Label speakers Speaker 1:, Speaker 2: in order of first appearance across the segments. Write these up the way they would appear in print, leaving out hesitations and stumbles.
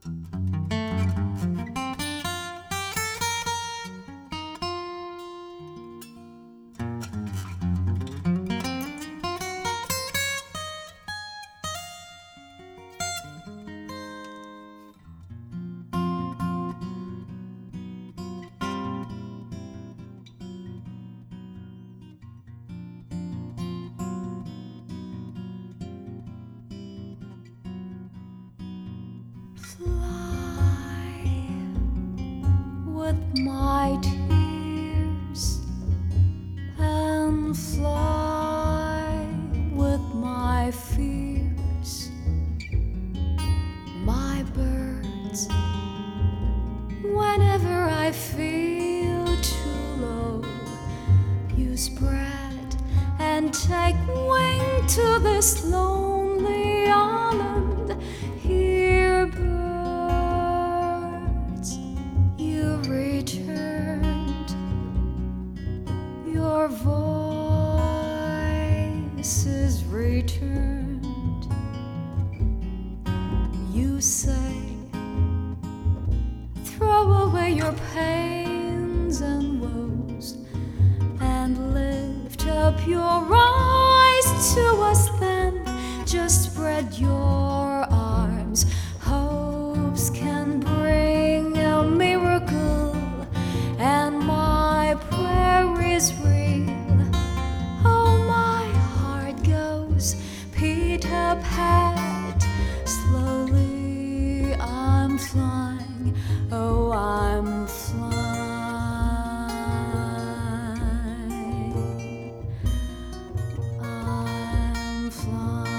Speaker 1: Fly with my tears and fly with my fears, my birds. Whenever I feel too low, you spread and take wing to this lonely island. Here, birds, you returned. Your voices returned. You say, throw away your pains and woes and lift up your eyes to us. Then just spread your arms. Hopes can bring a miracle, and my prayer is real. Oh, my heart goes Peter Pat. Slowly I'm flying. Oh, I'm flying. I'm flying.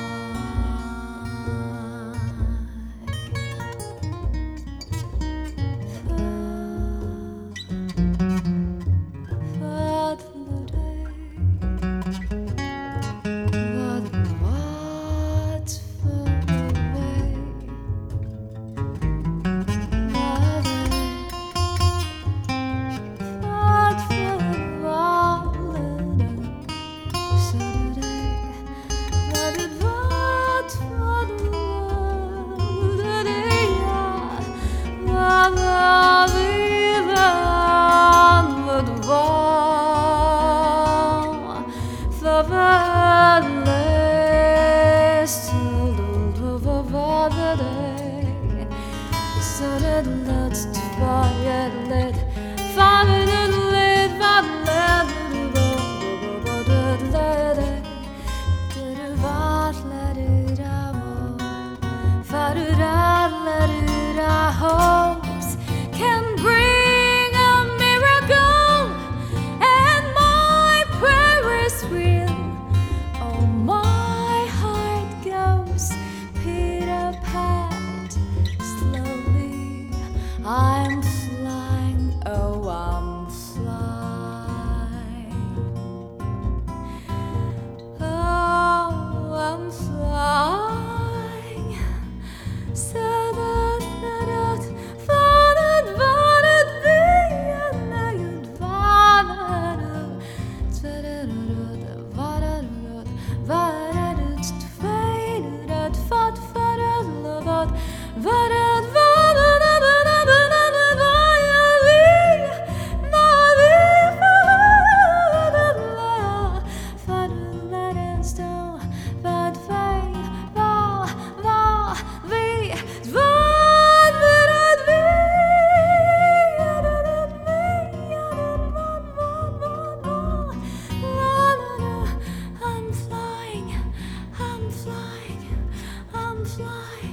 Speaker 1: Hopes can bring a miracle, and my prayer is real. Oh, my heart goes Peter Pat. Slowly I'm flying. Oh, I'm flying. Oh, I'm flying. So I'm flying.